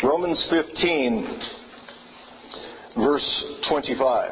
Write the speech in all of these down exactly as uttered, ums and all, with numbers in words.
Romans fifteen, verse twenty-five.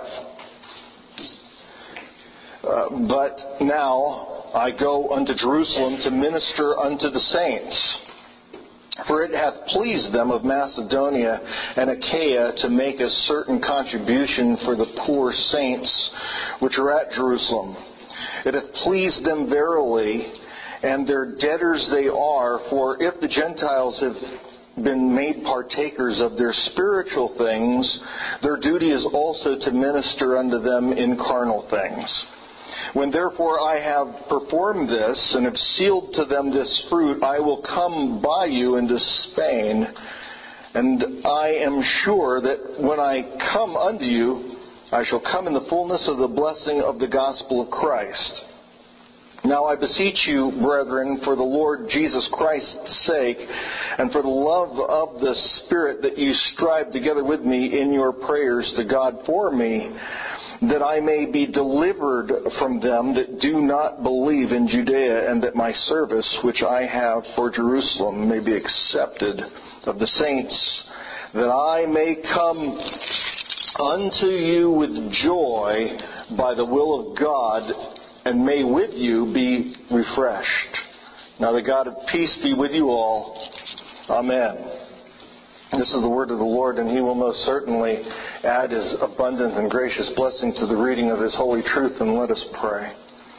Uh, but now I go unto Jerusalem to minister unto the saints. For it hath pleased them of Macedonia and Achaia to make a certain contribution for the poor saints which are at Jerusalem. It hath pleased them verily, and their debtors they are, for if the Gentiles have been made partakers of their spiritual things, their duty is also to minister unto them in carnal things. When therefore I have performed this, and have sealed to them this fruit, I will come by you into Spain, and I am sure that when I come unto you, I shall come in the fullness of the blessing of the gospel of Christ. Now I beseech you, brethren, for the Lord Jesus Christ's sake, and for the love of the Spirit, that you strive together with me in your prayers to God for me, that I may be delivered from them that do not believe in Judea, and that my service which I have for Jerusalem may be accepted of the saints, that I may come unto you with joy by the will of God, and may with you be refreshed. Now the God of peace be with you all. Amen. This is the word of the Lord, and He will most certainly add His abundant and gracious blessing to the reading of His holy truth. And let us pray.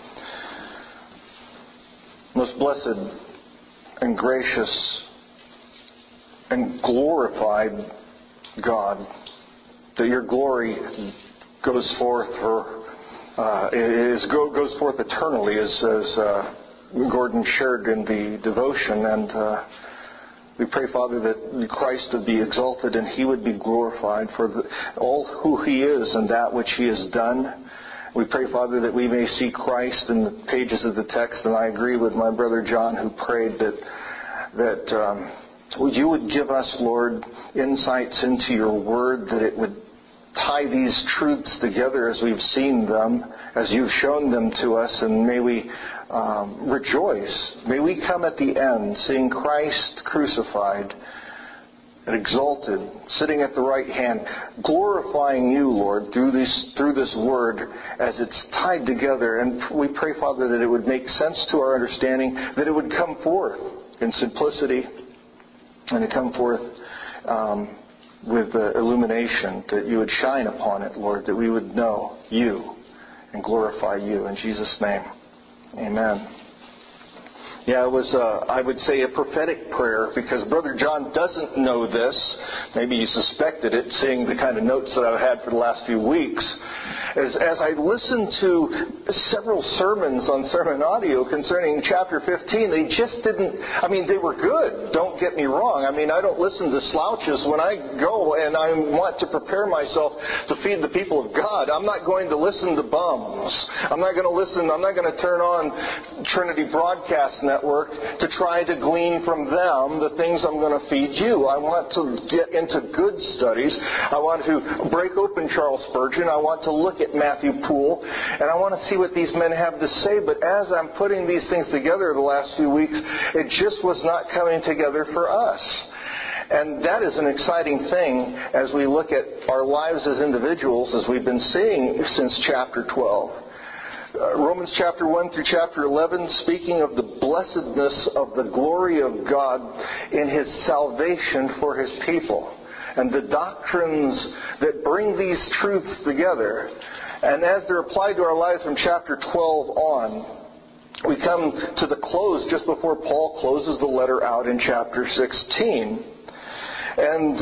Most blessed and gracious and glorified God, that your glory goes forth for uh, is go, goes forth eternally, as, as uh, Gordon shared in the devotion, and uh, we pray, Father, that Christ would be exalted and He would be glorified for the, all who He is and that which He has done. We pray, Father, that we may see Christ in the pages of the text, and I agree with my brother John, who prayed that that um, you would give us, Lord, insights into your word, that it would tie these truths together as we've seen them, as you've shown them to us, and may we um, rejoice. May we come at the end seeing Christ crucified and exalted, sitting at the right hand, glorifying you, Lord, through this through this word as it's tied together. And we pray, Father, that it would make sense to our understanding, that it would come forth in simplicity, and to come forth um, with uh, illumination, that you would shine upon it, Lord, that we would know you and glorify you. In Jesus' name, amen. Yeah, it was, uh, I would say, a prophetic prayer, because Brother John doesn't know this. Maybe you suspected it, seeing the kind of notes that I've had for the last few weeks. As, as I listened to several sermons on Sermon Audio concerning chapter fifteen, they just didn't, I mean, they were good, don't get me wrong. I mean, I don't listen to slouches. When I go and I want to prepare myself to feed the people of God, I'm not going to listen to bums. I'm not going to listen, I'm not going to turn on Trinity Broadcast Network to try to glean from them the things I'm going to feed you. I want to get into good studies. I want to break open Charles Spurgeon. I want to look at Matthew Poole, and I want to see what these men have to say. But as I'm putting these things together the last few weeks, it just was not coming together for us. And that is an exciting thing as we look at our lives as individuals, as we've been seeing since chapter twelve. Uh, Romans chapter one through chapter eleven, speaking of the blessedness of the glory of God in His salvation for His people, and the doctrines that bring these truths together. And as they're applied to our lives from chapter twelve on, we come to the close just before Paul closes the letter out in chapter sixteen. And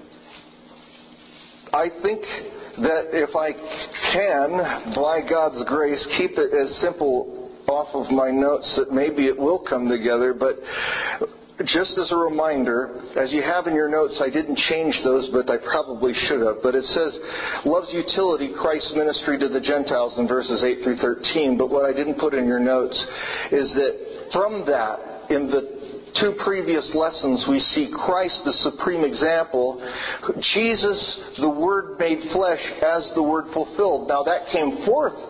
I think that if I can, by God's grace, keep it as simple off of my notes that maybe it will come together, but just as a reminder, as you have in your notes, I didn't change those, but I probably should have. But it says, love's utility, Christ's ministry to the Gentiles in verses eight through thirteen. But what I didn't put in your notes is that from that, in the two previous lessons, we see Christ, the supreme example, Jesus, the Word made flesh, as the Word fulfilled. Now that came forth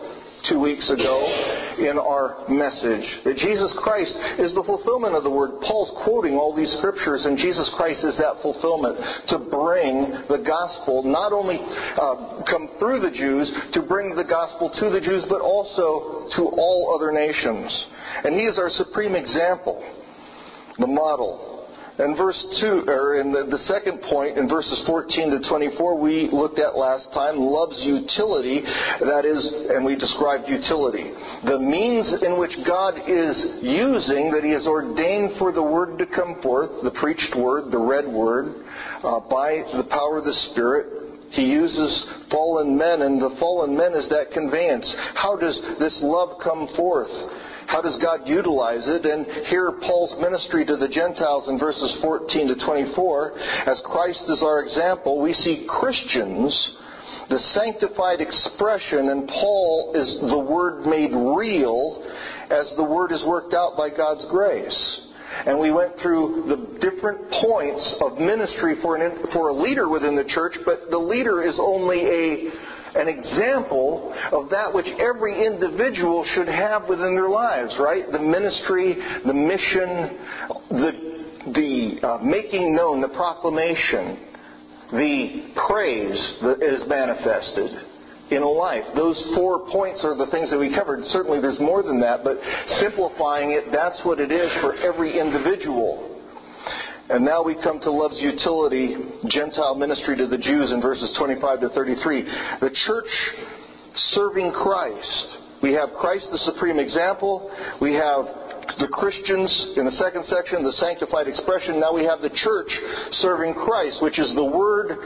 two weeks ago in our message. That Jesus Christ is the fulfillment of the Word. Paul's quoting all these scriptures, and Jesus Christ is that fulfillment to bring the gospel, not only uh, come through the Jews, to bring the gospel to the Jews, but also to all other nations. And He is our supreme example, the model. In verse two, or in the, the second point, in verses fourteen to twenty-four, we looked at last time, love's utility. That is, and we described utility, the means in which God is using, that He has ordained for the Word to come forth, the preached Word, the read Word, uh, by the power of the Spirit. He uses fallen men, and the fallen men is that conveyance. How does this love come forth? How does God utilize it? And here Paul's ministry to the Gentiles in verses fourteen to twenty-four, as Christ is our example, we see Christians, the sanctified expression, and Paul is the Word made real as the Word is worked out by God's grace. And we went through the different points of ministry for an, for a leader within the church, but the leader is only a an example of that which every individual should have within their lives, right? The ministry, the mission, the the uh, making known, the proclamation, the praise that is manifested in a life. Those four points are the things that we covered. Certainly there's more than that, but simplifying it, that's what it is for every individual. And now we come to love's utility, Gentile ministry to the Jews in verses twenty-five to thirty-three. The church serving Christ. We have Christ the supreme example. We have the Christians in the second section, the sanctified expression. Now we have the church serving Christ, which is the Word,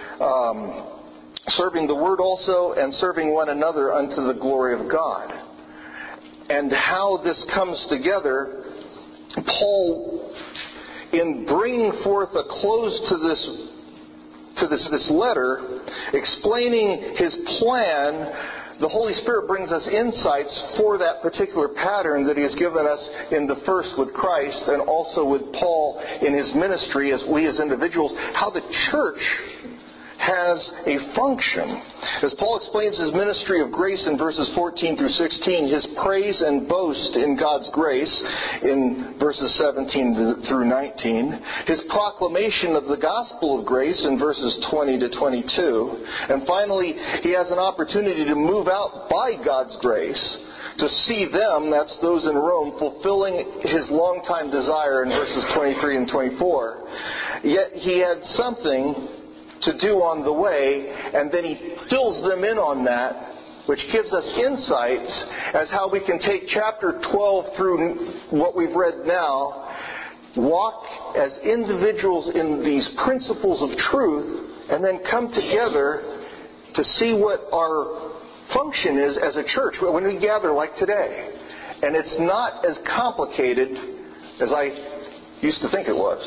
um, serving the Word also, and serving one another unto the glory of God. And how this comes together, Paul, in bringing forth a close to this to this, this letter, explaining his plan, the Holy Spirit brings us insights for that particular pattern that He has given us in the first with Christ and also with Paul in his ministry as we as individuals, how the church has a function. As Paul explains his ministry of grace in verses fourteen through sixteen, his praise and boast in God's grace in verses seventeen through nineteen, his proclamation of the gospel of grace in verses twenty to twenty-two, and finally he has an opportunity to move out by God's grace to see them, that's those in Rome, fulfilling his longtime desire in verses twenty-three and twenty-four. Yet he had something to do on the way, and then he fills them in on that, which gives us insights as how we can take chapter twelve through what we've read now, walk as individuals in these principles of truth, and then come together to see what our function is as a church when we gather like today. And it's not as complicated as I used to think it was.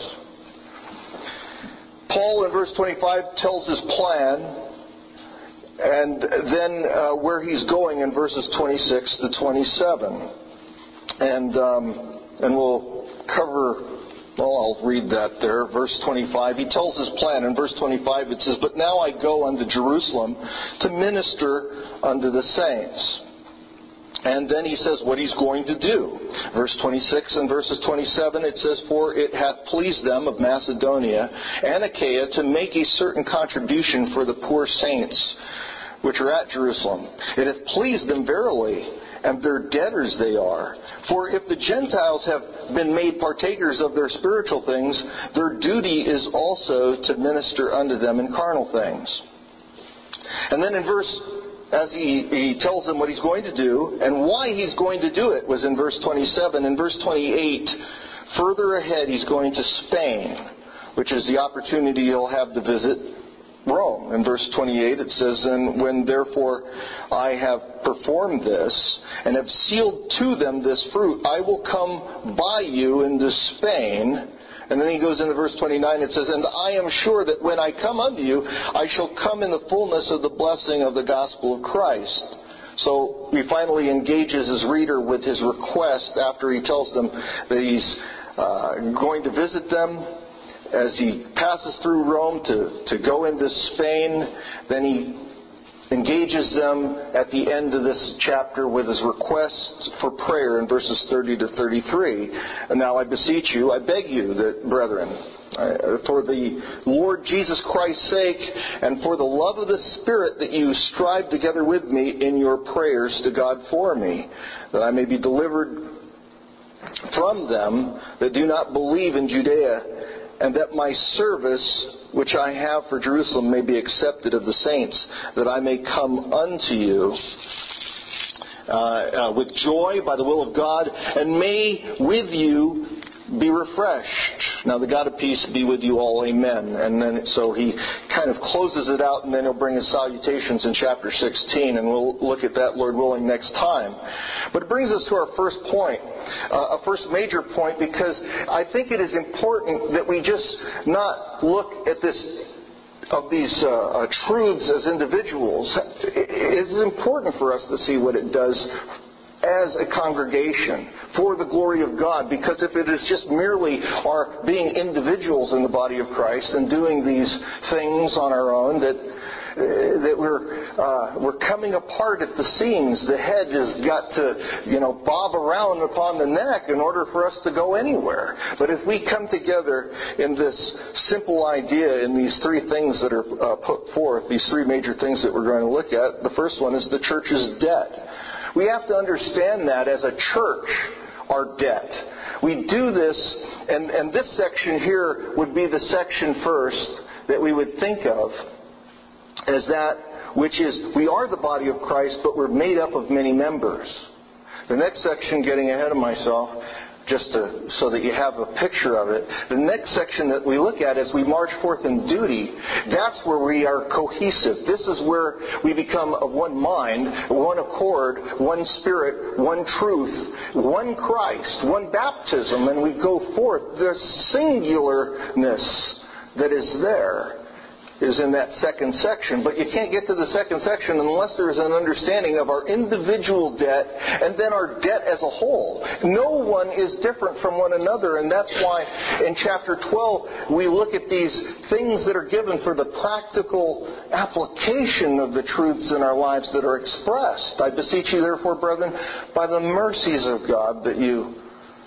Paul in verse twenty-five tells his plan, and then uh, where he's going in verses twenty-six to twenty-seven. And um, and we'll cover, well, I'll read that there. Verse twenty-five, he tells his plan. In verse twenty-five it says, "But now I go unto Jerusalem to minister unto the saints." And then he says what he's going to do. Verse twenty-six and verses twenty-seven, it says, "For it hath pleased them of Macedonia and Achaia to make a certain contribution for the poor saints which are at Jerusalem. It hath pleased them verily, and their debtors they are. For if the Gentiles have been made partakers of their spiritual things, their duty is also to minister unto them in carnal things." And then in verse As he, he tells them what he's going to do and why he's going to do it was in verse twenty-seven. In verse twenty-eight, further ahead he's going to Spain, which is the opportunity he'll have to visit Rome. In verse twenty-eight it says, "And when therefore I have performed this and have sealed to them this fruit, I will come by you into Spain." And then he goes into verse twenty-nine, it says, "And I am sure that when I come unto you, I shall come in the fullness of the blessing of the gospel of Christ." So he finally engages his reader with his request after he tells them that he's uh, going to visit them. As he passes through Rome to, to go into Spain, then he engages them at the end of this chapter with his requests for prayer in verses thirty to thirty-three. And now I beseech you, I beg you, that, brethren, uh, for the Lord Jesus Christ's sake and for the love of the Spirit, that you strive together with me in your prayers to God for me, that I may be delivered from them that do not believe in Judea, and that my service which I have for Jerusalem may be accepted of the saints, that I may come unto you uh, uh, with joy by the will of God, and may with you be refreshed. Now the God of peace be with you all, amen. And then so he kind of closes it out, and then he'll bring his salutations in chapter sixteen, and we'll look at that, Lord willing, next time. But it brings us to our first point, uh, a first major point, because I think it is important that we just not look at this of these uh, uh, truths as individuals. It is important for us to see what it does as a congregation for the glory of God, because if it is just merely our being individuals in the body of Christ and doing these things on our own, that uh, that we're uh, we're coming apart at the seams. The head has got to, you know, bob around upon the neck in order for us to go anywhere. But if we come together in this simple idea, in these three things that are uh, put forth, these three major things that we're going to look at, the first one is the church's debt. We have to understand that as a church, our debt. We do this, and, and this section here would be the section first that we would think of as that which is, we are the body of Christ, but we're made up of many members. The next section, getting ahead of myself, just to, so that you have a picture of it. The next section that we look at as we march forth in duty, that's where we are cohesive. This is where we become of one mind, one accord, one spirit, one truth, one Christ, one baptism, and we go forth. The singularness that is there is in that second section. But you can't get to the second section unless there is an understanding of our individual debt and then our debt as a whole. No one is different from one another, and that's why in chapter twelve we look at these things that are given for the practical application of the truths in our lives that are expressed. I beseech you therefore, brethren, by the mercies of God, that you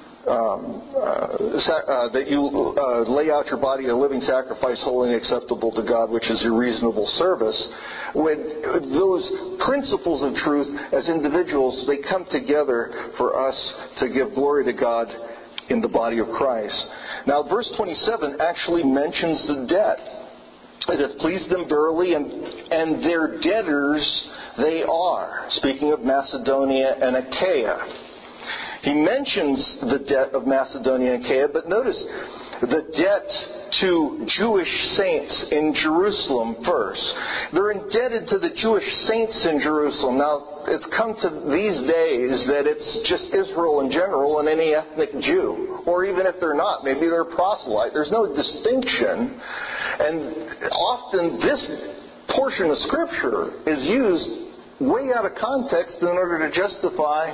Um, uh, uh, that you uh, lay out your body a living sacrifice, holy and acceptable to God, which is your reasonable service. When those principles of truth as individuals, they come together for us to give glory to God in the body of Christ. Now, verse twenty-seven actually mentions the debt. It hath pleased them verily, and, and their debtors they are. Speaking of Macedonia and Achaia. He mentions the debt of Macedonia and Achaia, but notice the debt to Jewish saints in Jerusalem first. They're indebted to the Jewish saints in Jerusalem. Now, it's come to these days that it's just Israel in general and any ethnic Jew. Or even if they're not, maybe they're proselyte. There's no distinction. And often this portion of Scripture is used way out of context in order to justify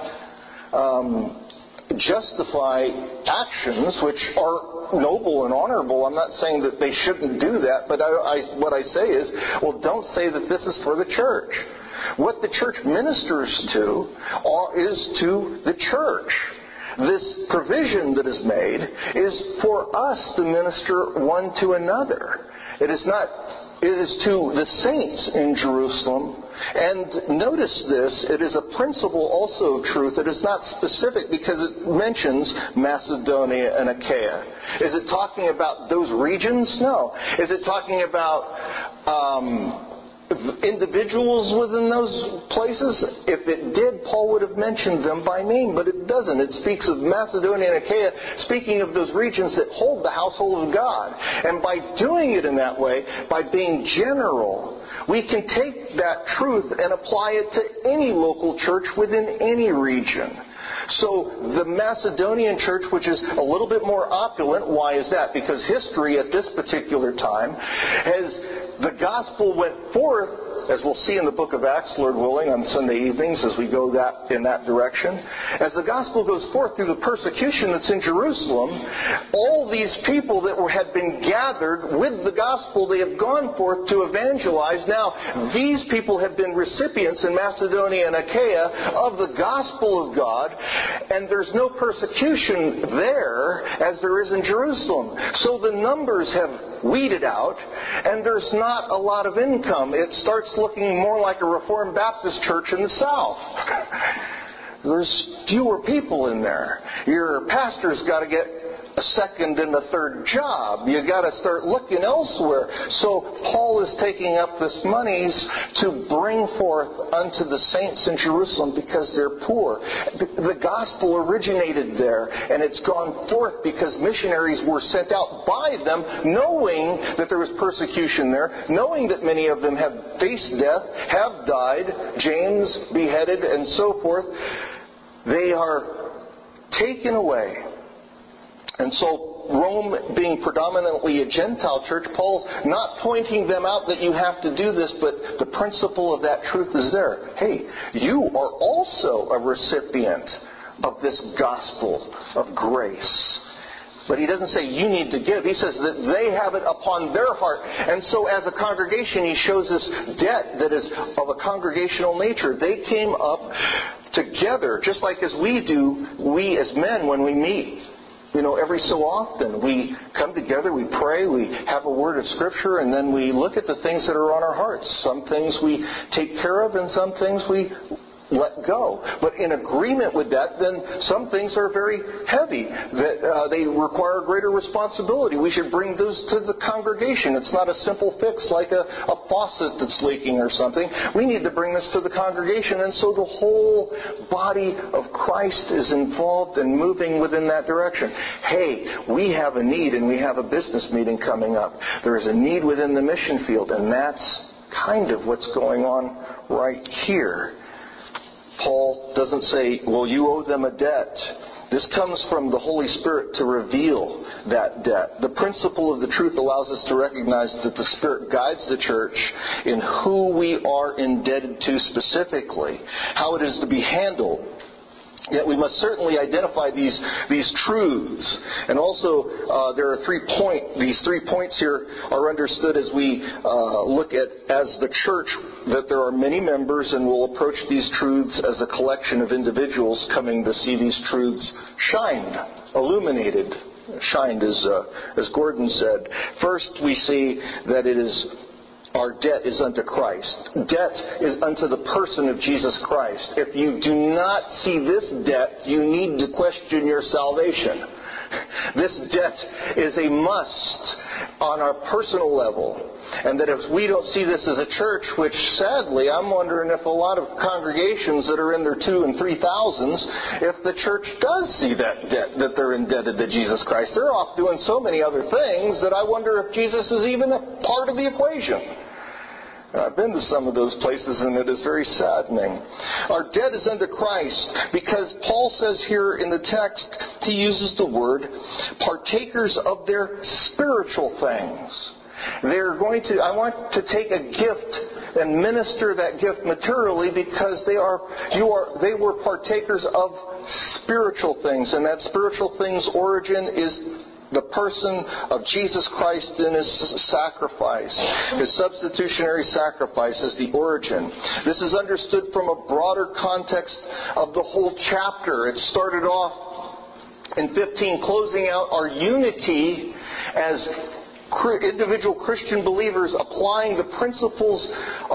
Um, justify actions which are noble and honorable. I'm not saying that they shouldn't do that, but I, I, what I say is, well, don't say that this is for the church. What the church ministers to is to the church. This provision that is made is for us to minister one to another. It is not. It is to the saints in Jerusalem. And notice this, it is a principle also of truth. It is not specific because it mentions Macedonia and Achaia. Is it talking about those regions? No. Is it talking about um, individuals within those places? If it did, Paul would have mentioned them by name, but it doesn't. It speaks of Macedonia and Achaia, speaking of those regions that hold the household of God. And by doing it in that way, by being general, we can take that truth and apply it to any local church within any region. So the Macedonian church, which is a little bit more opulent, why is that? Because history at this particular time has, the gospel went forth as we'll see in the book of Acts, Lord willing, on Sunday evenings as we go that in that direction, as the gospel goes forth through the persecution that's in Jerusalem, all these people that were, had been gathered with the gospel, they have gone forth to evangelize. Now, these people have been recipients in Macedonia and Achaia of the gospel of God, and there's no persecution there as there is in Jerusalem. So the numbers have weeded out, and there's not a lot of income. It starts looking more like a Reformed Baptist church in the South. There's fewer people in there. Your pastor's got to get a second and a third job. You got to start looking elsewhere. So Paul is taking up this monies to bring forth unto the saints in Jerusalem because they're poor. The gospel originated there, and it's gone forth because missionaries were sent out by them, knowing that there was persecution there, knowing that many of them have faced death, have died, James beheaded, and so forth. They are taken away. And so Rome being predominantly a Gentile church, Paul's not pointing them out that you have to do this, but the principle of that truth is there. Hey, you are also a recipient of this gospel of grace. But he doesn't say you need to give. He says that they have it upon their heart. And so as a congregation, he shows this debt that is of a congregational nature. They came up together, just like as we do, we as men when we meet. You know, every so often we come together, we pray, we have a word of Scripture, and then we look at the things that are on our hearts. Some things we take care of and some things we let go. But in agreement with that, then some things are very heavy, that uh, they require greater responsibility. We should bring those to the congregation. It's not a simple fix like a, a faucet that's leaking or something. We need to bring this to the congregation, and so the whole body of Christ is involved and moving within that direction. Hey, we have a need, and we have a business meeting coming up. There is a need within the mission field, and that's kind of what's going on right here. Paul doesn't say, well, you owe them a debt. This comes from the Holy Spirit to reveal that debt. The principle of the truth allows us to recognize that the Spirit guides the church in who we are indebted to specifically, how it is to be handled. Yet we must certainly identify these these truths. And also, uh, there are three point. These three points here are understood as we uh, look at, as the church, that there are many members, and we'll approach these truths as a collection of individuals coming to see these truths shined, illuminated, shined, as uh, as Gordon said. First, we see that it is. Our debt is unto Christ. Debt is unto the person of Jesus Christ. If you do not see this debt, you need to question your salvation. This debt is a must on our personal level. And that if we don't see this as a church, which sadly, I'm wondering if a lot of congregations that are in their two and three thousands, if the church does see that debt, that they're indebted to Jesus Christ. They're off doing so many other things that I wonder if Jesus is even a part of the equation. I've been to some of those places, and it is very saddening. Our debt is unto Christ because Paul says here in the text, he uses the word partakers of their spiritual things. They're going to, I want to take a gift and minister that gift materially because they are, you are, they were partakers of spiritual things, and that spiritual thing's origin is the person of Jesus Christ in His sacrifice. His substitutionary sacrifice is the origin. This is understood from a broader context of the whole chapter. It started off in fifteen, closing out our unity as individual Christian believers, applying the principles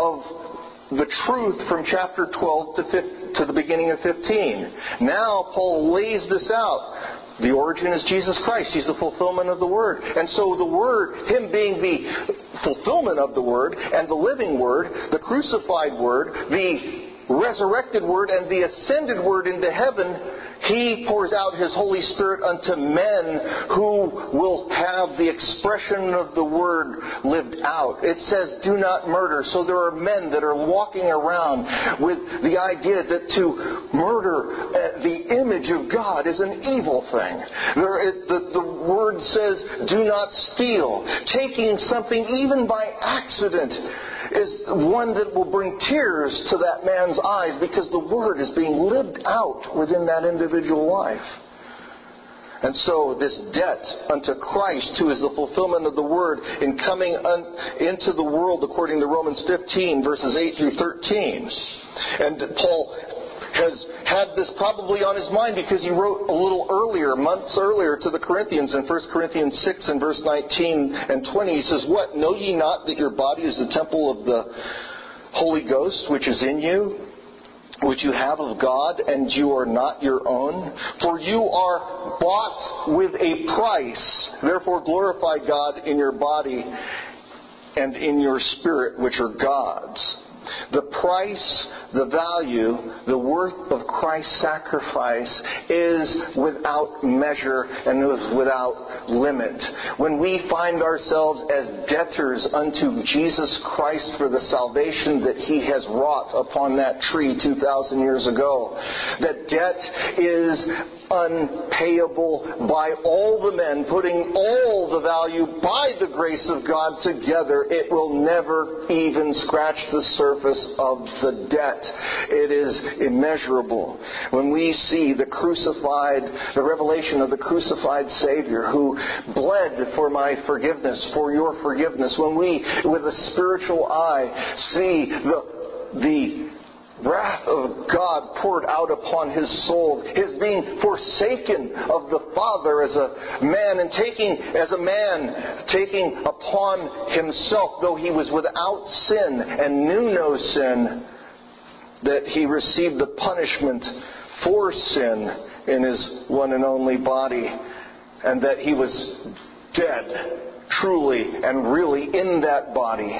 of the truth from chapter twelve to the beginning of fifteen. Now Paul lays this out. The origin is Jesus Christ. He's the fulfillment of the Word. And so the Word, Him being the fulfillment of the Word and the living Word, the crucified Word, the resurrected Word and the ascended Word into heaven, He pours out His Holy Spirit unto men who will have the expression of the Word lived out. It says, do not murder. So there are men that are walking around with the idea that to murder uh, the image of God is an evil thing. There, it, the, the Word says, do not steal. Taking something even by accident is one that will bring tears to that man's eyes, because the Word is being lived out within that individual life. And so this debt unto Christ, who is the fulfillment of the Word, in coming un- into the world according to Romans fifteen, verses eight through thirteen. And Paul has had this probably on his mind because he wrote a little earlier, months earlier, to the Corinthians in First Corinthians six and verse nineteen and twenty. He says, "What? Know ye not that your body is the temple of the Holy Ghost, which is in you, which you have of God, and you are not your own? For you are bought with a price. Therefore glorify God in your body and in your spirit, which are God's." The price, the value, the worth of Christ's sacrifice is without measure and is without limit. When we find ourselves as debtors unto Jesus Christ for the salvation that He has wrought upon that tree two thousand years ago, that debt is unpayable by all the men, putting all the value by the grace of God together, it will never even scratch the surface of the debt. It is immeasurable. When we see the crucified, the revelation of the crucified Savior who bled for my forgiveness, for your forgiveness, when we, with a spiritual eye, see the the wrath of God poured out upon His soul, His being forsaken of the Father as a man, and taking, as a man, taking upon Himself, though He was without sin and knew no sin, that He received the punishment for sin in His one and only body, and that He was dead, truly and really, in that body,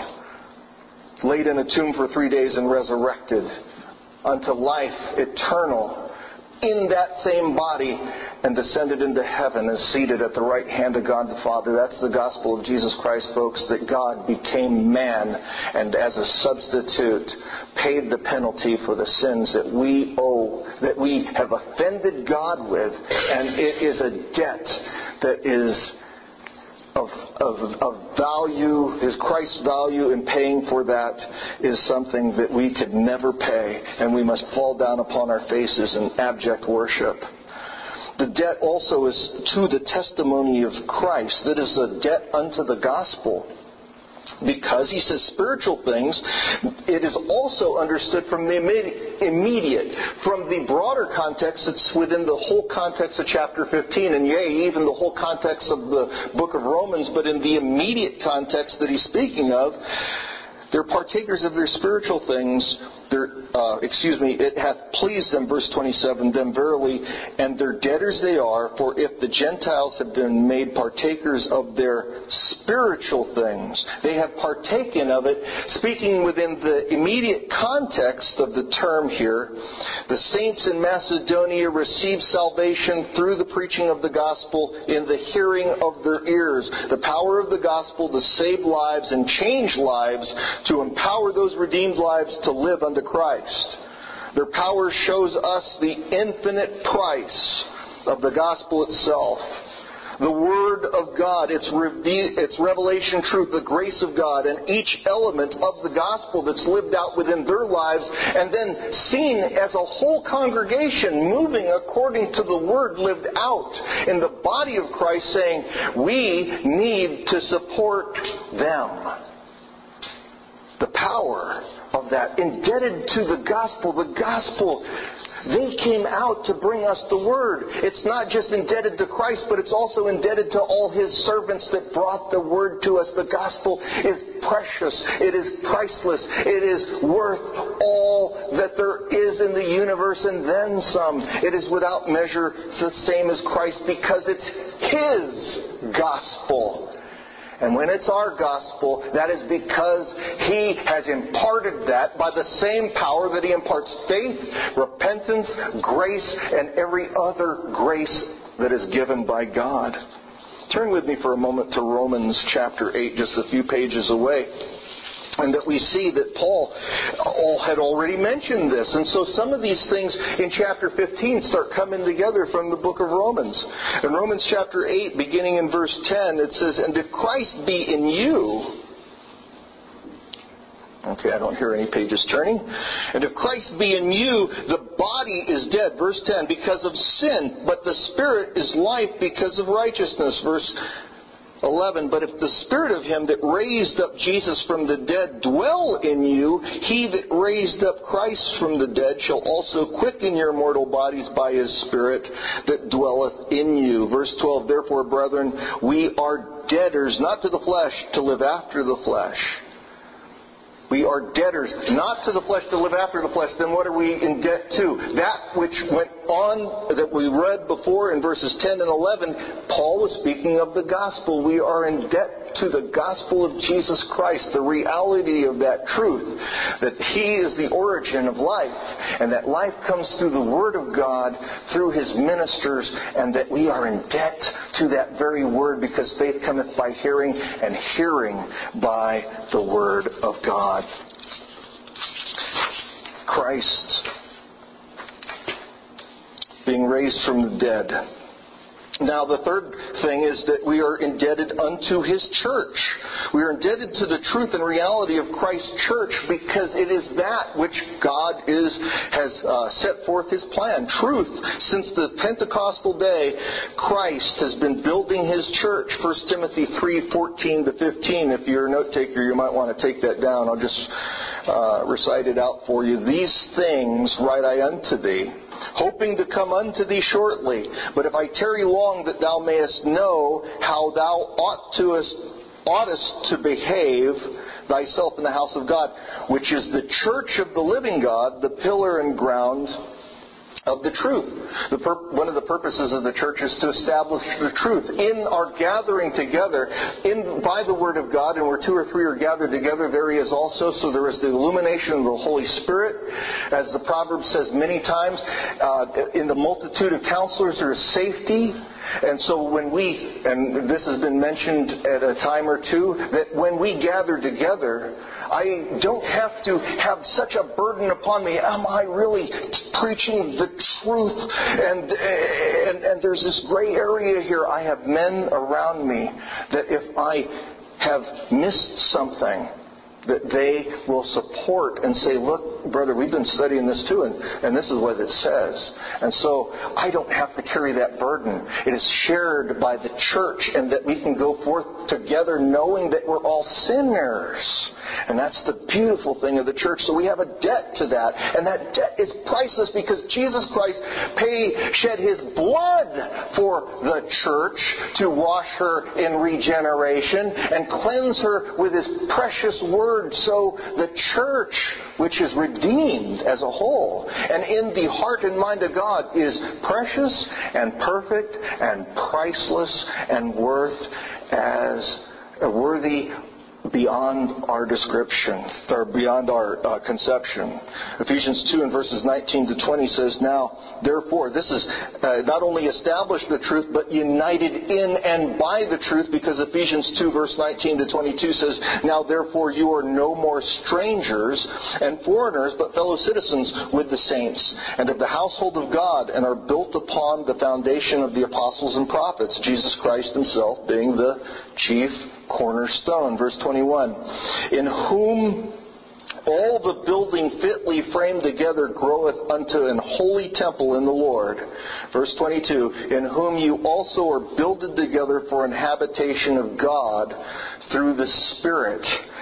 laid in a tomb for three days and resurrected unto life eternal in that same body, and descended into heaven and seated at the right hand of God the Father. That's the gospel of Jesus Christ, folks, that God became man and as a substitute paid the penalty for the sins that we owe, that we have offended God with, and it is a debt that is Of, of, of value, His Christ's value in paying for that is something that we could never pay, and we must fall down upon our faces in abject worship. The debt also is to the testimony of Christ. That is a debt unto the gospel. Because he says spiritual things, it is also understood from the immediate, from the broader context that's within the whole context of chapter fifteen, and yea, even the whole context of the book of Romans, but in the immediate context that he's speaking of, they're partakers of their spiritual things. They're, uh, excuse me, it hath pleased them, verse twenty-seven, them verily, and their debtors they are, for if the Gentiles have been made partakers of their spiritual things, they have partaken of it. Speaking within the immediate context of the term here, the saints in Macedonia received salvation through the preaching of the gospel in the hearing of their ears. The power of the gospel to save lives and change lives, to empower those redeemed lives to live unto Christ. Their power shows us the infinite price of the gospel itself. The Word of God, its, reve- its revelation truth, the grace of God, and each element of the gospel that's lived out within their lives, and then seen as a whole congregation moving according to the Word lived out in the body of Christ, saying, we need to support them. The power of that, indebted to the gospel. The gospel, they came out to bring us the Word. It's not just indebted to Christ, but it's also indebted to all His servants that brought the Word to us. The gospel is precious. It is priceless. It is worth all that there is in the universe and then some. It is without measure the same as Christ, because it's His gospel. And when it's our gospel, that is because He has imparted that by the same power that He imparts faith, repentance, grace, and every other grace that is given by God. Turn with me for a moment to Romans chapter eight, just a few pages away. And that we see that Paul all had already mentioned this. And so some of these things in chapter fifteen start coming together from the book of Romans. In Romans chapter eight, beginning in verse ten, it says, and if Christ be in you, Okay, I don't hear any pages turning. And if Christ be in you, the body is dead, verse ten, because of sin, but the Spirit is life because of righteousness, verse eleven. But if the Spirit of Him that raised up Jesus from the dead dwell in you, He that raised up Christ from the dead shall also quicken your mortal bodies by His Spirit that dwelleth in you. Verse twelve, therefore, brethren, we are debtors, not to the flesh, to live after the flesh. We are debtors, not to the flesh, to live after the flesh. Then what are we in debt to? That which went on, that we read before in verses ten and eleven, Paul was speaking of the gospel. We are in debt to the gospel of Jesus Christ, the reality of that truth, that He is the origin of life, and that life comes through the Word of God, through His ministers, and that we are in debt to that very Word, because faith cometh by hearing, and hearing by the Word of God. Christ being raised from the dead. Now, the third thing is that we are indebted unto His church. We are indebted to the truth and reality of Christ's church, because it is that which God is has uh, set forth His plan. Truth. Since the Pentecostal day, Christ has been building His church. First Timothy three fourteen to fifteen. If you're a note taker, you might want to take that down. I'll just uh, recite it out for you. These things write I unto thee, hoping to come unto thee shortly. But if I tarry long, that thou mayest know how thou ought to, oughtest to behave thyself in the house of God, which is the church of the living God, the pillar and ground of the truth. The pur- one of the purposes of the church is to establish the truth. In our gathering together, in by the Word of God, and where two or three are gathered together, there He is also. So there is the illumination of the Holy Spirit. As the proverb says many times, uh, in the multitude of counselors there is safety. And so when we, and this has been mentioned at a time or two, that when we gather together, I don't have to have such a burden upon me. Am I really preaching the truth? And, and, and there's this gray area here. I have men around me that if I have missed something, that they will support and say, look, brother, we've been studying this too, and, and this is what it says. And so I don't have to carry that burden. It is shared by the church, and that we can go forth together knowing that we're all sinners. And that's the beautiful thing of the church. So we have a debt to that. And that debt is priceless, because Jesus Christ paid, shed His blood for the church to wash her in regeneration and cleanse her with His precious word. So the church, which is redeemed as a whole and in the heart and mind of God, is precious and perfect and priceless and worth as a worthy beyond our description, or beyond our uh, conception. Ephesians two and verses nineteen to twenty says, now, therefore, this is uh, not only established the truth, but united in and by the truth, because Ephesians two verse nineteen to twenty-two says, now, therefore, you are no more strangers and foreigners, but fellow citizens with the saints, and of the household of God, and are built upon the foundation of the apostles and prophets, Jesus Christ Himself being the chief cornerstone. Verse twenty-one, in whom all the building fitly framed together groweth unto an holy temple in the Lord. Verse twenty-two, in whom you also are builded together for an habitation of God through the Spirit,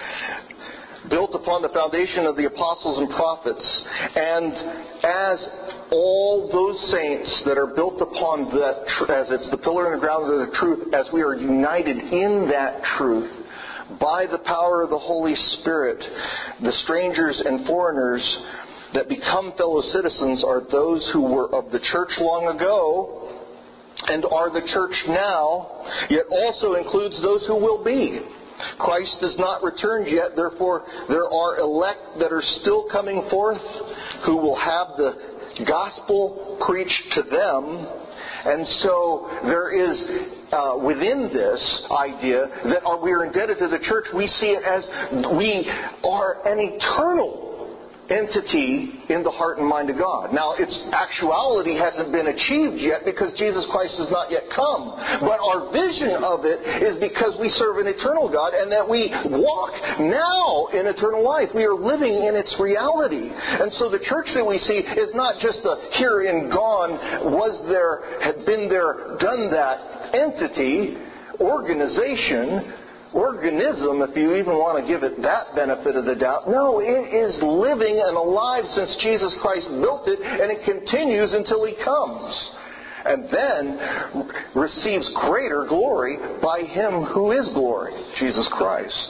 built upon the foundation of the apostles and prophets, and as all those saints that are built upon that, as it's the pillar and the ground of the truth, as we are united in that truth by the power of the Holy Spirit, the strangers and foreigners that become fellow citizens are those who were of the church long ago and are the church now, yet also includes those who will be. Christ has not returned yet, therefore there are elect that are still coming forth who will have the gospel preached to them. And so there is uh, within this idea that are, we are indebted to the church. We see it as we are an eternal entity in the heart and mind of God. Now, its actuality hasn't been achieved yet because Jesus Christ has not yet come. But our vision of it is because we serve an eternal God and that we walk now in eternal life. We are living in its reality. And so the church that we see is not just a here and gone, was there, had been there, done that entity, organization, organism, if you even want to give it that benefit of the doubt. No, it is living and alive since Jesus Christ built it, and it continues until He comes. And then receives greater glory by Him who is glory, Jesus Christ.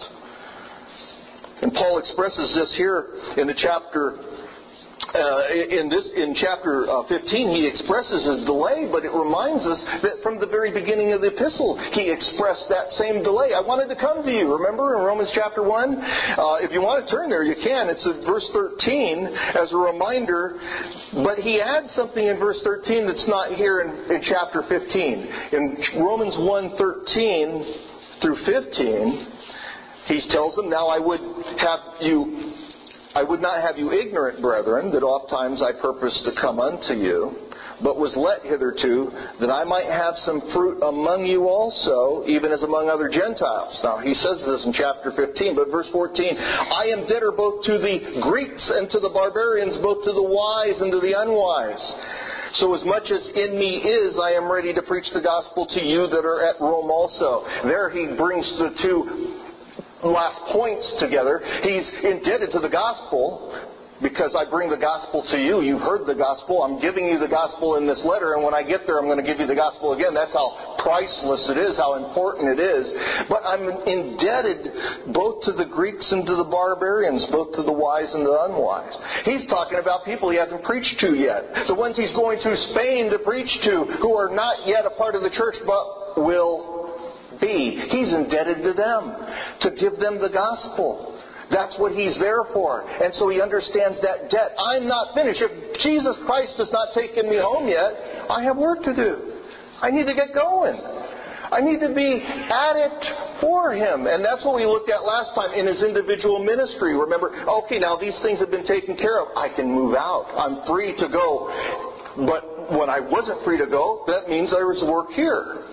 And Paul expresses this here in the chapter Uh, in this, in chapter uh, fifteen, he expresses his delay, but it reminds us that from the very beginning of the epistle, he expressed that same delay. I wanted to come to you, remember, in Romans chapter one? Uh, if you want to turn there, you can. It's in verse thirteen as a reminder. But he adds something in verse thirteen that's not here in, in chapter fifteen. In Romans one thirteen through fifteen, he tells them, "Now I would have you... I would not have you ignorant, brethren, that oft times I purposed to come unto you, but was let hitherto, that I might have some fruit among you also, even as among other Gentiles." Now, he says this in chapter fifteen, but verse fourteen, "I am debtor both to the Greeks and to the barbarians, both to the wise and to the unwise. So as much as in me is, I am ready to preach the gospel to you that are at Rome also." There he brings the two last points together. He's indebted to the gospel because I bring the gospel to you. You've heard the gospel. I'm giving you the gospel in this letter, and when I get there, I'm going to give you the gospel again. That's how priceless it is, how important it is. But I'm indebted both to the Greeks and to the barbarians, both to the wise and the unwise. He's talking about people he hasn't preached to yet. The ones he's going to Spain to preach to, who are not yet a part of the church, but will be. He's indebted to them to give them the gospel. That's what He's there for. And so he understands that debt. I'm not finished. If Jesus Christ has not taken me home yet, I have work to do. I need to get going. I need to be at it for Him. And that's what we looked at last time in His individual ministry. Remember, okay, now these things have been taken care of. I can move out. I'm free to go. But when I wasn't free to go, that means there was work here.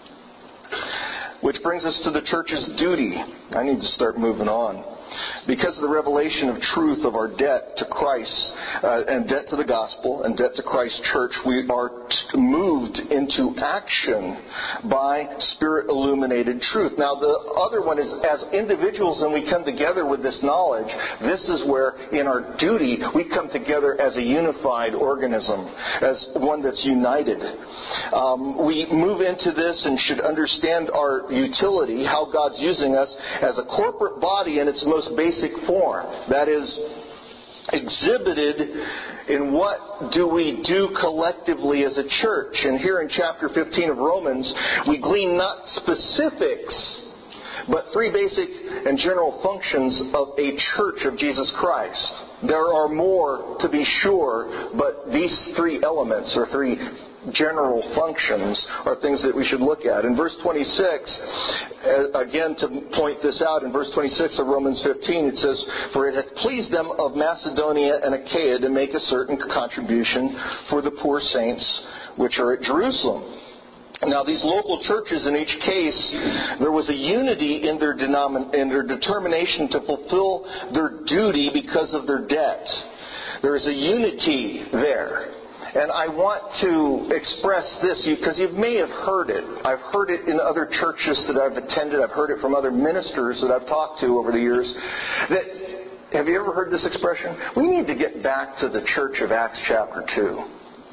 Which brings us to the church's duty. I need to start moving on. Because of the revelation of truth of our debt to Christ, uh, and debt to the gospel, and debt to Christ's church, we are t- moved into action by Spirit-illuminated truth. Now, the other one is, as individuals, and we come together with this knowledge, this is where, in our duty, we come together as a unified organism, as one that's united. Um, we move into this and should understand our utility, how God's using us as a corporate body in its most basic form. That is, exhibited in what do we do collectively as a church. And here in chapter fifteen of Romans, we glean not specifics, but three basic and general functions of a church of Jesus Christ. There are more, to be sure, but these three elements, or three general functions, are things that we should look at. In verse twenty-six, again to point this out, in verse twenty-six of Romans fifteen, it says, "For it hath pleased them of Macedonia and Achaia to make a certain contribution for the poor saints which are at Jerusalem." Now, these local churches, in each case, there was a unity in their, denomin- in their determination to fulfill their duty because of their debt. There is a unity there. And I want to express this, because you may have heard it. I've heard it in other churches that I've attended. I've heard it from other ministers that I've talked to over the years. That, have you ever heard this expression? We need to get back to the church of Acts chapter two.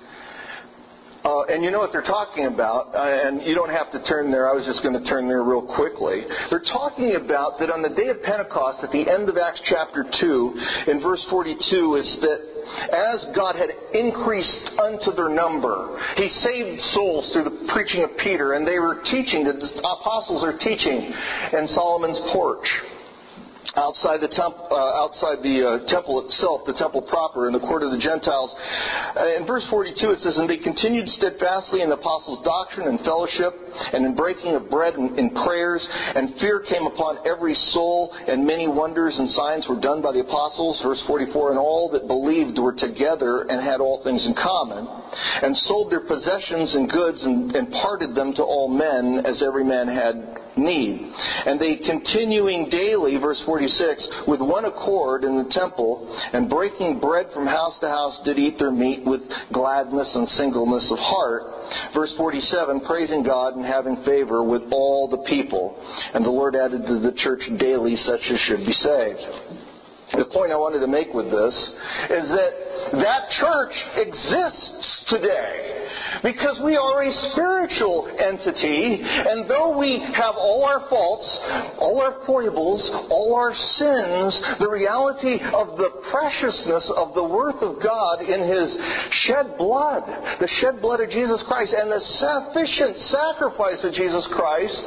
Uh, and you know what they're talking about, uh, and you don't have to turn there. I was just going to turn there real quickly. They're talking about that on the day of Pentecost, at the end of Acts chapter two, in verse forty-two, is that as God had increased unto their number, He saved souls through the preaching of Peter, and they were teaching, the apostles are teaching in Solomon's porch. outside the temp, uh, outside the uh, temple itself, the temple proper, in the court of the Gentiles. Uh, in verse forty-two it says, "And they continued steadfastly in the apostles' doctrine and fellowship, and in breaking of bread and in prayers. And fear came upon every soul, and many wonders and signs were done by the apostles." Verse forty-four, "And all that believed were together and had all things in common, and sold their possessions and goods and, and parted them to all men, as every man had need. And they continuing daily," verse forty-six, "with one accord in the temple, and breaking bread from house to house, did eat their meat with gladness and singleness of heart." Verse forty-seven, "Praising God and having favor with all the people. And the Lord added to the church daily such as should be saved." The point I wanted to make with this is that that church exists today because we are a spiritual entity, and though we have all our faults, all our foibles, all our sins, the reality of the preciousness of the worth of God in His shed blood, the shed blood of Jesus Christ, and the sufficient sacrifice of Jesus Christ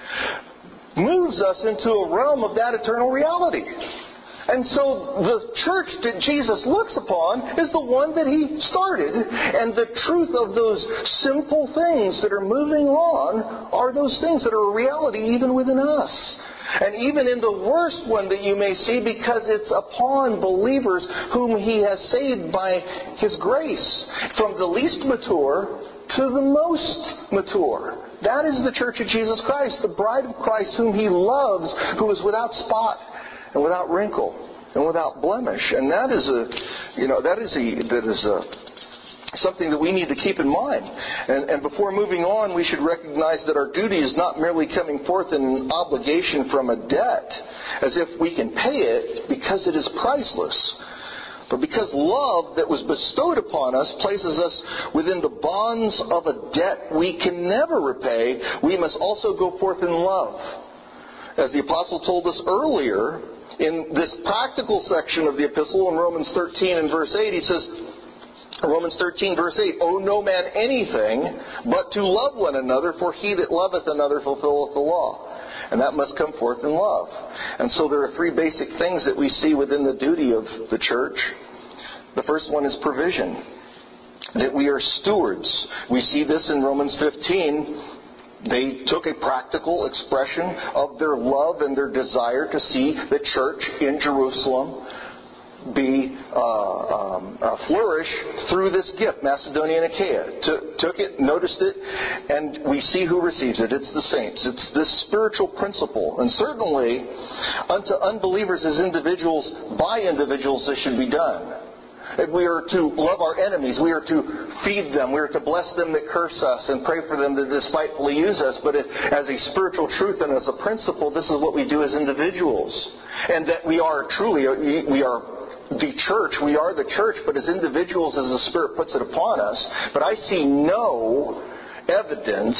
moves us into a realm of that eternal reality. And so the church that Jesus looks upon is the one that He started. And the truth of those simple things that are moving on are those things that are a reality even within us. And even in the worst one that you may see, because it's upon believers whom He has saved by His grace, from the least mature to the most mature. That is the church of Jesus Christ, the bride of Christ whom He loves, who is without spot and without wrinkle and without blemish. And that is a, you know, that is a, that is a, something that we need to keep in mind. And, and before moving on, we should recognize that our duty is not merely coming forth in an obligation from a debt, as if we can pay it because it is priceless. But because love that was bestowed upon us places us within the bonds of a debt we can never repay, we must also go forth in love. As the apostle told us earlier, in this practical section of the epistle in Romans thirteen and verse eight, he says, Romans thirteen verse eight, "Owe no man anything but to love one another, for he that loveth another fulfilleth the law." And that must come forth in love. And so there are three basic things that we see within the duty of the church. The first one is provision. That we are stewards. We see this in Romans fifteen. They took a practical expression of their love and their desire to see the church in Jerusalem be uh, um, uh, flourish through this gift, Macedonia and Achaia. T- took it, noticed it, and we see who receives it. It's the saints. It's this spiritual principle. And certainly, unto unbelievers as individuals, by individuals, this should be done. If we are to love our enemies, we are to feed them, we are to bless them that curse us, and pray for them that despitefully use us. But it, as a spiritual truth and as a principle, this is what we do as individuals. And that we are truly, we are the church, we are the church, but as individuals, as the Spirit puts it upon us. But I see no evidence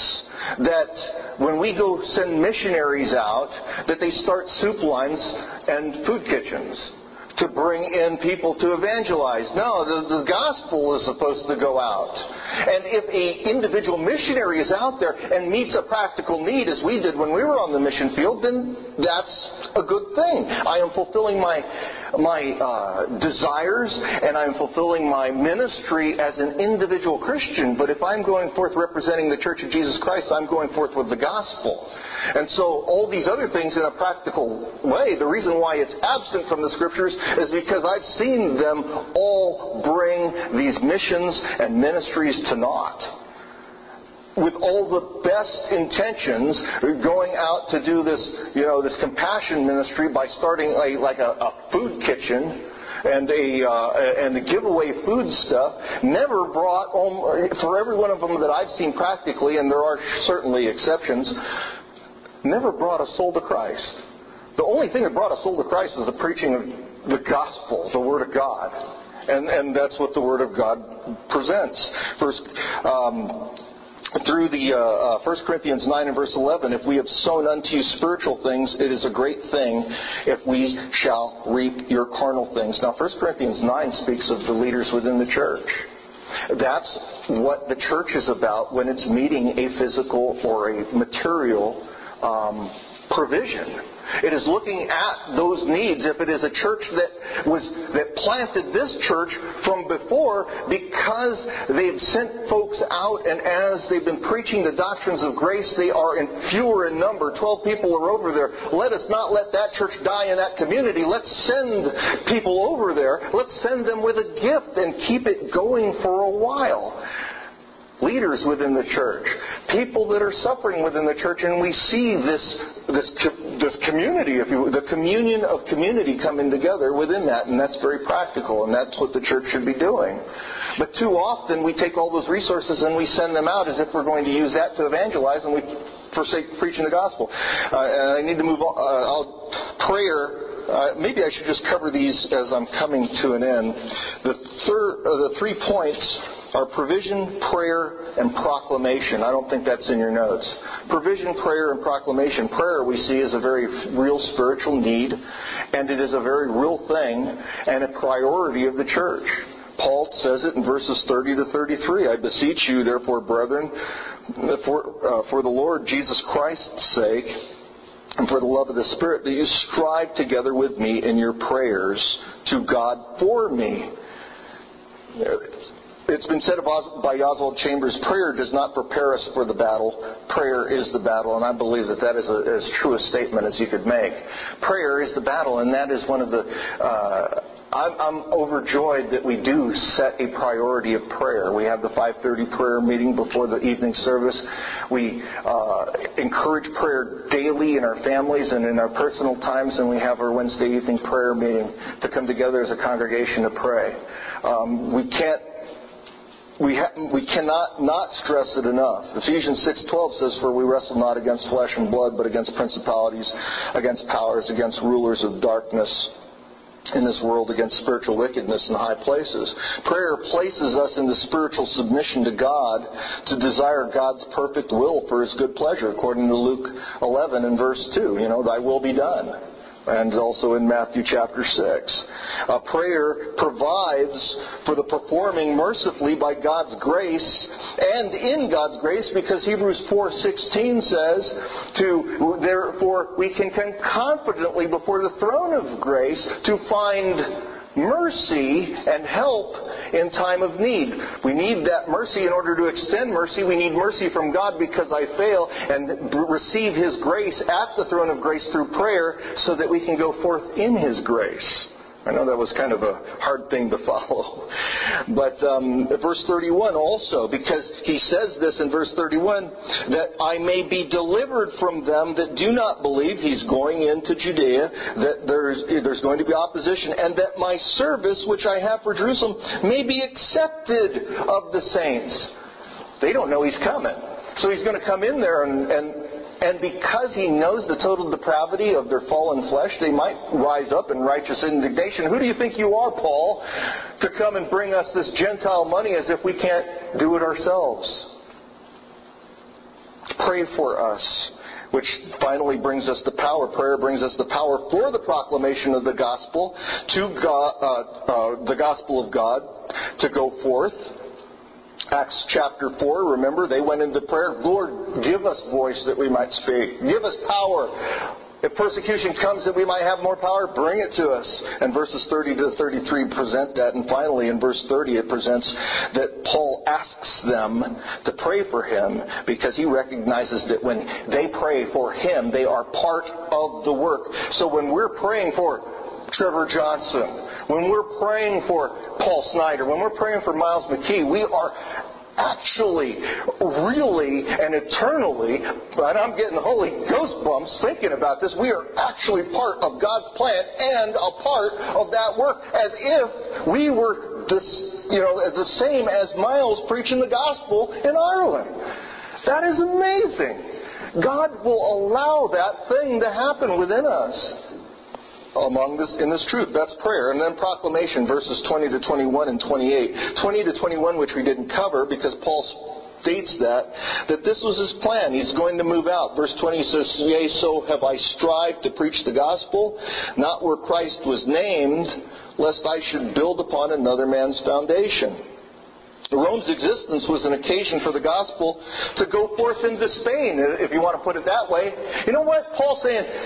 that when we go send missionaries out, that they start soup lines and food kitchens to bring in people to evangelize. No, the, the gospel is supposed to go out. And if an individual missionary is out there and meets a practical need, as we did when we were on the mission field, then that's a good thing. I am fulfilling my my uh, desires, and I'm fulfilling my ministry as an individual Christian. But if I'm going forth representing the Church of Jesus Christ, I'm going forth with the gospel. And so all these other things in a practical way, the reason why it's absent from the Scriptures is because I've seen them all bring these missions and ministries to naught. With all the best intentions, going out to do this, you know, this compassion ministry by starting a, like a, a food kitchen and a uh, and to give away food stuff, never brought, for every one of them that I've seen practically, and there are certainly exceptions, never brought a soul to Christ. The only thing that brought a soul to Christ was the preaching of the gospel, the Word of God. And and that's what the Word of God presents. First, um, through the uh, uh, First Corinthians nine and verse eleven, "If we have sown unto you spiritual things, it is a great thing if we shall reap your carnal things." Now, First Corinthians nine speaks of the leaders within the church. That's what the church is about when it's meeting a physical or a material um, provision. It is looking at those needs. If it is a church that was that planted this church from before because they've sent folks out, and as they've been preaching the doctrines of grace, they are in fewer in number. Twelve people are over there. Let us not let that church die in that community. Let's send people over there. Let's send them with a gift and keep it going for a while. Leaders within the church, people that are suffering within the church, and we see this this this community, if you the communion of community coming together within that, and that's very practical, and that's what the church should be doing. But too often we take all those resources and we send them out as if we're going to use that to evangelize, and we forsake preaching the gospel. Uh, and I need to move on. Uh, I'll prayer. Uh, maybe I should just cover these as I'm coming to an end. The third, uh, the three points are provision, prayer, and proclamation. I don't think that's in your notes. Provision, prayer, and proclamation. Prayer, we see, is a very real spiritual need, and it is a very real thing and a priority of the church. Paul says it in verses thirty to thirty-three. I beseech you, therefore, brethren, for, uh, for the Lord Jesus Christ's sake, and for the love of the Spirit, that you strive together with me in your prayers to God for me. It's been said by Oswald Chambers, prayer does not prepare us for the battle. Prayer is the battle, and I believe that that is a, as true a statement as you could make. Prayer is the battle, and that is one of the... Uh, I'm, I'm overjoyed that we do set a priority of prayer. We have the five thirty prayer meeting before the evening service. We uh, encourage prayer daily in our families and in our personal times, and we have our Wednesday evening prayer meeting to come together as a congregation to pray. Um, we can't We ha- we cannot not stress it enough. Ephesians six twelve says, "For we wrestle not against flesh and blood, but against principalities, against powers, against rulers of darkness in this world, against spiritual wickedness in high places." Prayer places us in the spiritual submission to God to desire God's perfect will for His good pleasure, according to Luke eleven and verse two. You know, "Thy will be done." And also in Matthew chapter six. Uh, prayer provides for the performing mercifully by God's grace and in God's grace, because Hebrews four sixteen says, to therefore we can come confidently before the throne of grace to find mercy and help in time of need. We need that mercy in order to extend mercy. We need mercy from God because I fail, and receive His grace at the throne of grace through prayer so that we can go forth in His grace. I know that was kind of a hard thing to follow. But um, verse thirty-one also, because he says this in verse thirty-one, that I may be delivered from them that do not believe. He's going into Judea, that there's, there's going to be opposition, and that my service, which I have for Jerusalem, may be accepted of the saints. They don't know He's coming. So He's going to come in there and... and And because He knows the total depravity of their fallen flesh, they might rise up in righteous indignation. Who do you think you are, Paul, to come and bring us this Gentile money as if we can't do it ourselves? Pray for us, which finally brings us the power. Prayer brings us the power for the proclamation of the gospel to God, uh, uh, the gospel of God to go forth. Acts chapter four, remember, they went into prayer. Lord, give us voice that we might speak. Give us power. If persecution comes that we might have more power, bring it to us. And verses thirty to thirty-three present that. And finally, in verse thirty, it presents that Paul asks them to pray for him because he recognizes that when they pray for him, they are part of the work. So when we're praying for Trevor Johnson, when we're praying for Paul Snyder, when we're praying for Miles McKee, we are actually, really, and eternally, and I'm getting holy ghost bumps thinking about this, we are actually part of God's plan and a part of that work, as if we were this, you know, the same as Miles preaching the gospel in Ireland. That is amazing. God will allow that thing to happen within us. Among this, in this truth, that's prayer. And then proclamation, verses twenty to twenty-one and twenty-eight. twenty to twenty-one, which we didn't cover because Paul states that, that this was his plan. He's going to move out. Verse twenty says, Yea, so have I strived to preach the gospel, not where Christ was named, lest I should build upon another man's foundation. Rome's existence was an occasion for the gospel to go forth into Spain, if you want to put it that way. You know what? Paul's saying,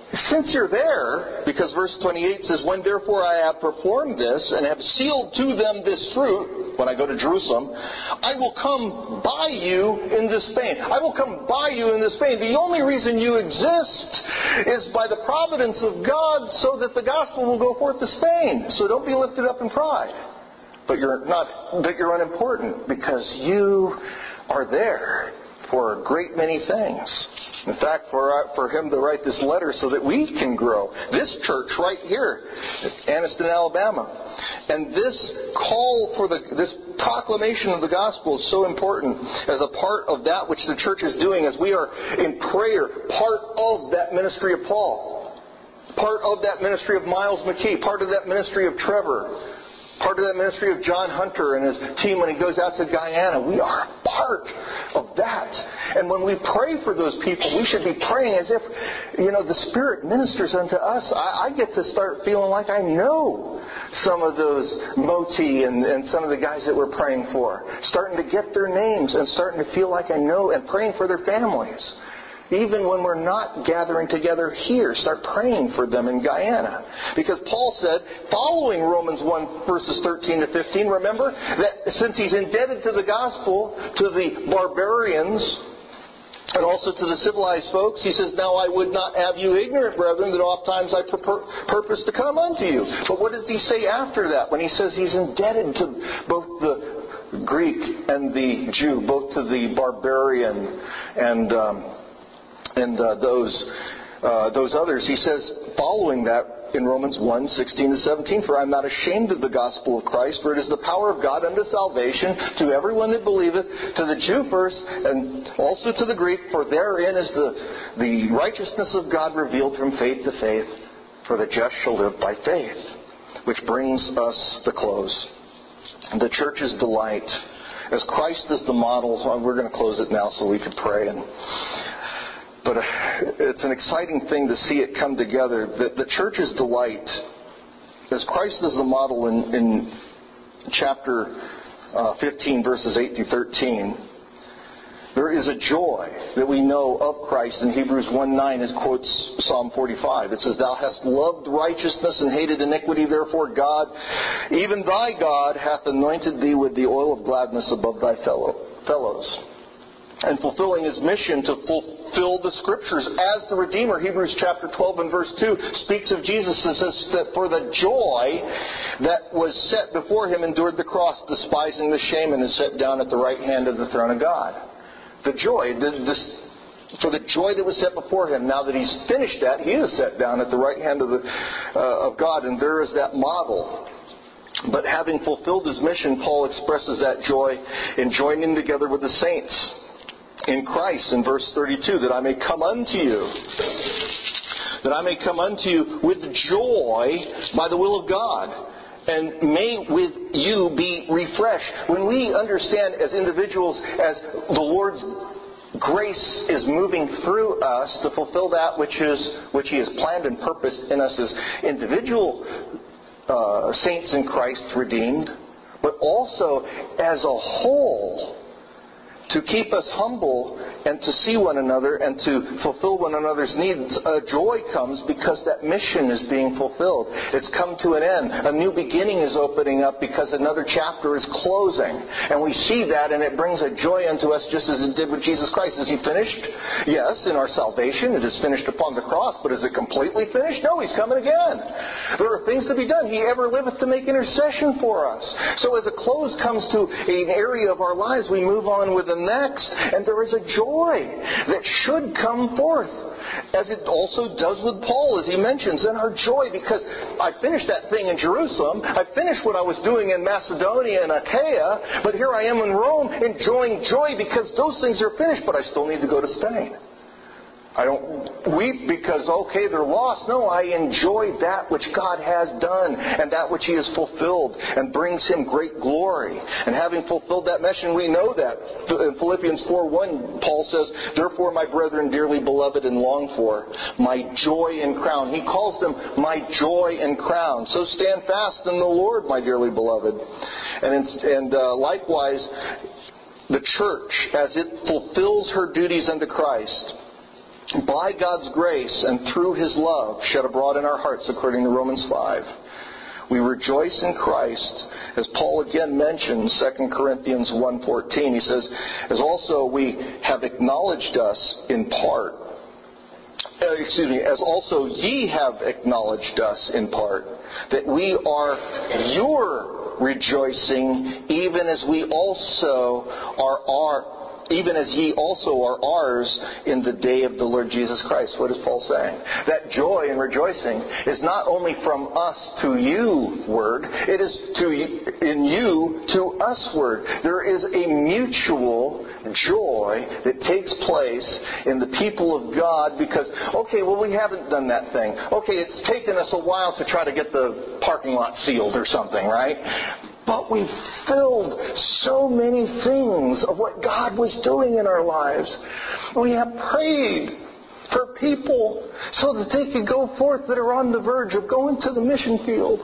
since you're there, because verse twenty-eight says, when therefore I have performed this and have sealed to them this fruit, when I go to Jerusalem, I will come by you into Spain. I will come by you into Spain. The only reason you exist is by the providence of God, so that the gospel will go forth to Spain. So don't be lifted up in pride. But you're not, but you're unimportant, because you are there for a great many things. In fact, for for him to write this letter so that we can grow. This church right here, Anniston, Alabama, and this call for the this proclamation of the gospel is so important as a part of that which the church is doing, as we are in prayer, part of that ministry of Paul, part of that ministry of Miles McKee, part of that ministry of Trevor, part of that ministry of John Hunter and his team when he goes out to Guyana. We are a part of that. And when we pray for those people, we should be praying as if, you know, the Spirit ministers unto us. I, I get to start feeling like I know some of those Moti and, and some of the guys that we're praying for. Starting to get their names and starting to feel like I know, and praying for their families. Even when we're not gathering together here, start praying for them in Guyana. Because Paul said, following Romans one, verses thirteen to fifteen, remember that since he's indebted to the gospel, to the barbarians, and also to the civilized folks, he says, now I would not have you ignorant, brethren, that oft times I pur- purpose to come unto you. But what does he say after that, when he says he's indebted to both the Greek and the Jew, both to the barbarian and um, and uh, those uh, those others? He says, following that, in Romans one, sixteen to seventeen, for I am not ashamed of the gospel of Christ, for it is the power of God unto salvation to everyone that believeth, to the Jew first, and also to the Greek, for therein is the, the righteousness of God revealed from faith to faith, for the just shall live by faith. Which brings us the close. The church's delight. As Christ is the model, we're going to close it now so we can pray. And But it's an exciting thing to see it come together. The, the church's delight, as Christ is the model in, in chapter uh, fifteen, verses eight through thirteen, there is a joy that we know of Christ in Hebrews one nine, as quotes Psalm forty-five. It says, thou hast loved righteousness and hated iniquity, therefore God, even thy God, hath anointed thee with the oil of gladness above thy fellow, fellows. And fulfilling his mission to fulfill the Scriptures as the Redeemer. Hebrews chapter twelve and verse two speaks of Jesus and says that for the joy that was set before him endured the cross, despising the shame, and is set down at the right hand of the throne of God. The joy, the, this, for the joy that was set before him, now that he's finished that, he is set down at the right hand of, the, uh, of God, and there is that model. But having fulfilled his mission, Paul expresses that joy in joining together with the saints in Christ in verse thirty-two, that I may come unto you, that I may come unto you with joy by the will of God, and may with you be refreshed. When we understand as individuals, as the Lord's grace is moving through us to fulfill that which is which He has planned and purposed in us as individual uh, saints in Christ redeemed, but also as a whole, to keep us humble and to see one another and to fulfill one another's needs. A joy comes because that mission is being fulfilled. It's come to an end. A new beginning is opening up because another chapter is closing. And we see that, and it brings a joy unto us just as it did with Jesus Christ. Is He finished? Yes, in our salvation. It is finished upon the cross. But is it completely finished? No, He's coming again. There are things to be done. He ever liveth to make intercession for us. So as a close comes to an area of our lives, we move on with the next, and there is a joy that should come forth, as it also does with Paul, as he mentions, and our joy, because I finished that thing in Jerusalem, I finished what I was doing in Macedonia and Achaia, but here I am in Rome enjoying joy because those things are finished, but I still need to go to Spain. I don't weep because, okay, they're lost. No, I enjoy that which God has done and that which He has fulfilled and brings Him great glory. And having fulfilled that mission, we know that. In Philippians four one, Paul says, therefore, my brethren, dearly beloved and longed for, my joy and crown. He calls them my joy and crown. So stand fast in the Lord, my dearly beloved. And, in, and uh, likewise, the church, as it fulfills her duties unto Christ, by God's grace and through His love shed abroad in our hearts, according to Romans five. We rejoice in Christ, as Paul again mentions, Second Corinthians one fourteen. He says, as also we have acknowledged us in part, uh, excuse me, as also ye have acknowledged us in part, that we are your rejoicing, even as we also are our even as ye also are ours in the day of the Lord Jesus Christ. What is Paul saying? That joy and rejoicing is not only from us to you word, it is to in you to us word. There is a mutual joy that takes place in the people of God because, okay, well, we haven't done that thing. Okay, it's taken us a while to try to get the parking lot sealed or something, right? But we filled so many things of what God was doing in our lives. We have prayed for people so that they could go forth that are on the verge of going to the mission field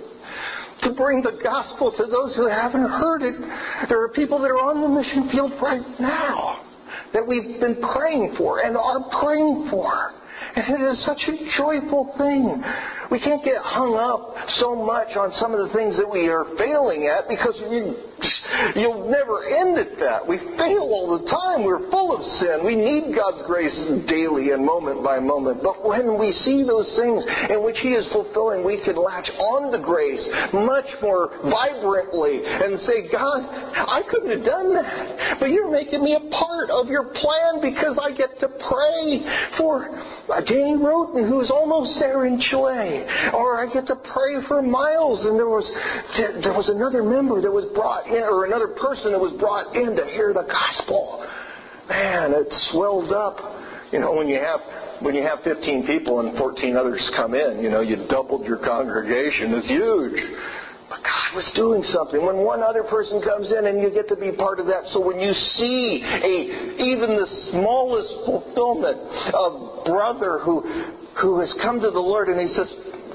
to bring the gospel to those who haven't heard it. There are people that are on the mission field right now that we've been praying for and are praying for. And it is such a joyful thing. We can't get hung up so much on some of the things that we are failing at because you, you'll never end at that. We fail all the time. We're full of sin. We need God's grace daily and moment by moment. But when we see those things in which He is fulfilling, we can latch on to grace much more vibrantly and say, God, I couldn't have done that. But you're making me a part of your plan because I get to pray for Danny Roten, who's almost there in Chile. Or I get to pray for Miles, and there was there was another member that was brought in, or another person that was brought in to hear the gospel. Man, it swells up. You know, when you have when you have fifteen people and fourteen others come in, you know, you doubled your congregation. It's huge. But God was doing something. When one other person comes in and you get to be part of that. So when you see a even the smallest fulfillment of brother who who has come to the Lord and he says,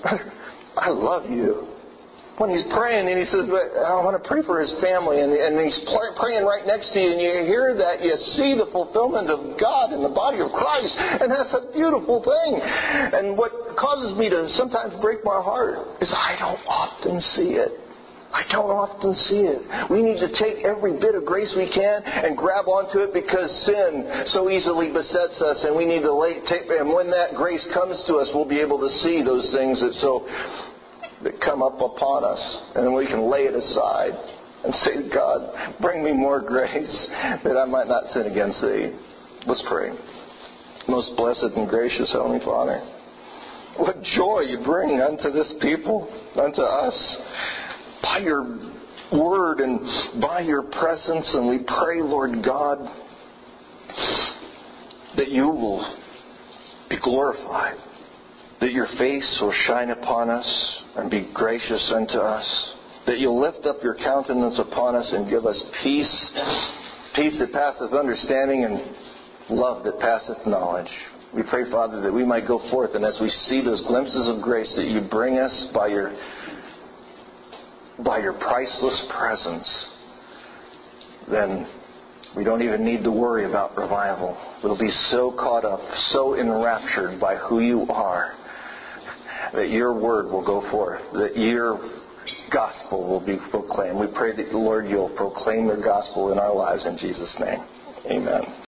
I love you. When he's praying and he says, I want to pray for his family, and, and he's praying right next to you, and you hear that, you see the fulfillment of God in the body of Christ, and that's a beautiful thing. And what causes me to sometimes break my heart is I don't often see it. I don't often see it. We need to take every bit of grace we can and grab onto it because sin so easily besets us, and we need to lay, take, and when that grace comes to us, we'll be able to see those things that so that come up upon us, and then we can lay it aside and say, God, bring me more grace that I might not sin against Thee. Let's pray. Most blessed and gracious Heavenly Father, what joy you bring unto this people, unto us, by your word and by your presence. And we pray, Lord God, that you will be glorified, that your face will shine upon us and be gracious unto us, that you'll lift up your countenance upon us and give us peace, peace that passeth understanding and love that passeth knowledge. We pray, Father, that we might go forth, and as we see those glimpses of grace that you bring us by your by your priceless presence, then we don't even need to worry about revival. We'll be so caught up, so enraptured by who you are, that your word will go forth, that your gospel will be proclaimed. We pray that, Lord, you'll proclaim your gospel in our lives in Jesus' name. Amen.